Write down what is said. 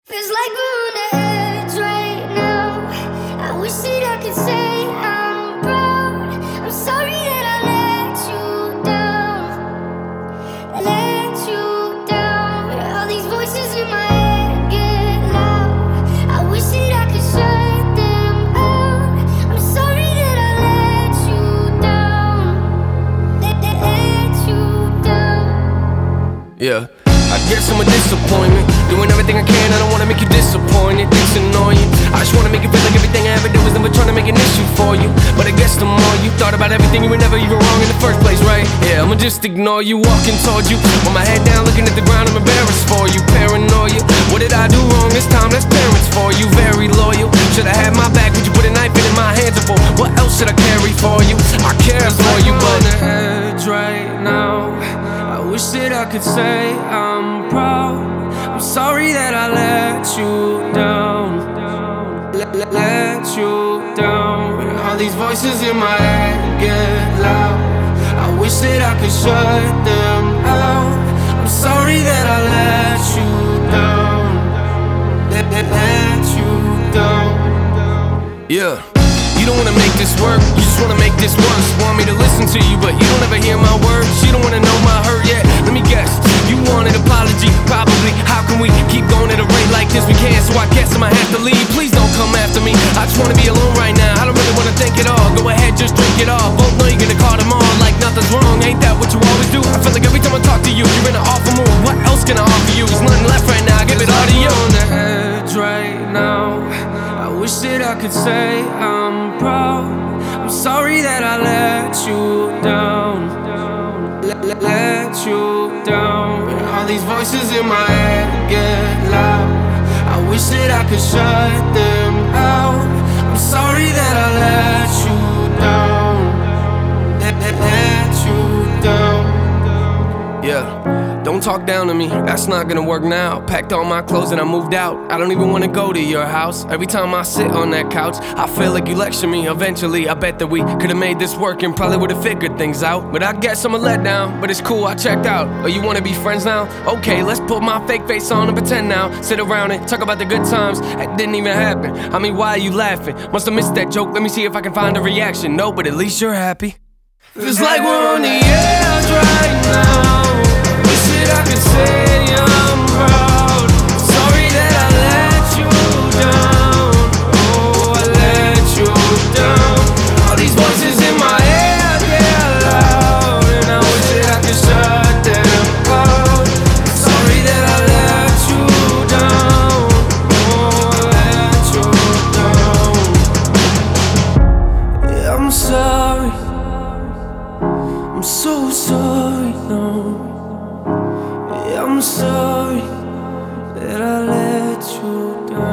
Feels like we're on the edge right now. I wish that I could say I'm proud. I'm sorry that I let you down. Let you down. All these voices in my head get loud. I wish that I could shut them out. I'm sorry that I let you down. Let you down. Yeah, I guess I'm a disappointment. Doing everything I can, I don't wanna make you disappointed. It's annoying. I just wanna make it feel like everything I ever did was never trying to make an issue for you. But I guess the more you thought about everything, you were never even wrong in the first place, right? Yeah, I'ma just ignore you, walking towards you with my head down, looking at the ground. I'm embarrassed for you, paranoia. What did I do wrong this time? That's parents for you, very loyal. Should've had my back, would you put a knife in my hands for? What else should I carry for you? I care for you, but on the edge right now. I wish that I could say I'm proud. I'm sorry that I let you down. Let you down. All these voices in my head get loud. I wish that I could shut them out. I'm sorry that I let you down. Let you down. Yeah. You don't wanna make this work, you just wanna make this worse. Want me to listen to you, but you don't ever hear my words. You don't wanna know my hurt yet. Let me guess, you want an apology, probably. How can we keep going at a rate like this? We can't, so I guess I'ma have to leave. Please don't come after me, I just wanna be alone right now. I don't really wanna think at all, go ahead, just drink it all. Both know you're gonna call them on like nothing's wrong. Ain't that what you always do? I feel like every time I talk to you, you're in an awful mood. What else can I offer you? There's nothing left right now, I give it all to you. On the edge right now. I wish that I could say I'm proud. I'm sorry that I let you down. Let you down. All these voices in my head get loud. I wish that I could shut them out. I'm sorry that I let you down. Let you down. Yeah. Don't talk down to me, that's not gonna work now. Packed all my clothes and I moved out. I don't even wanna go to your house. Every time I sit on that couch, I feel like you lecture me. Eventually, I bet that we could've made this work and probably would've figured things out. But I guess I'm a letdown, but it's cool, I checked out. Oh, you wanna be friends now? Okay, let's put my fake face on and pretend now. Sit around and talk about the good times. That didn't even happen. I mean, why are you laughing? Must've missed that joke, let me see if I can find a reaction. No, but at least you're happy. Feels like we're on the edge right now. I could say I'm proud. Sorry that I let you down. Oh, I let you down. All these voices in my head get loud, and I wish that I could shut them out. Sorry that I let you down. Oh, I let you down. Yeah, I'm sorry. I'm so sorry now. I'm sorry that I let you down.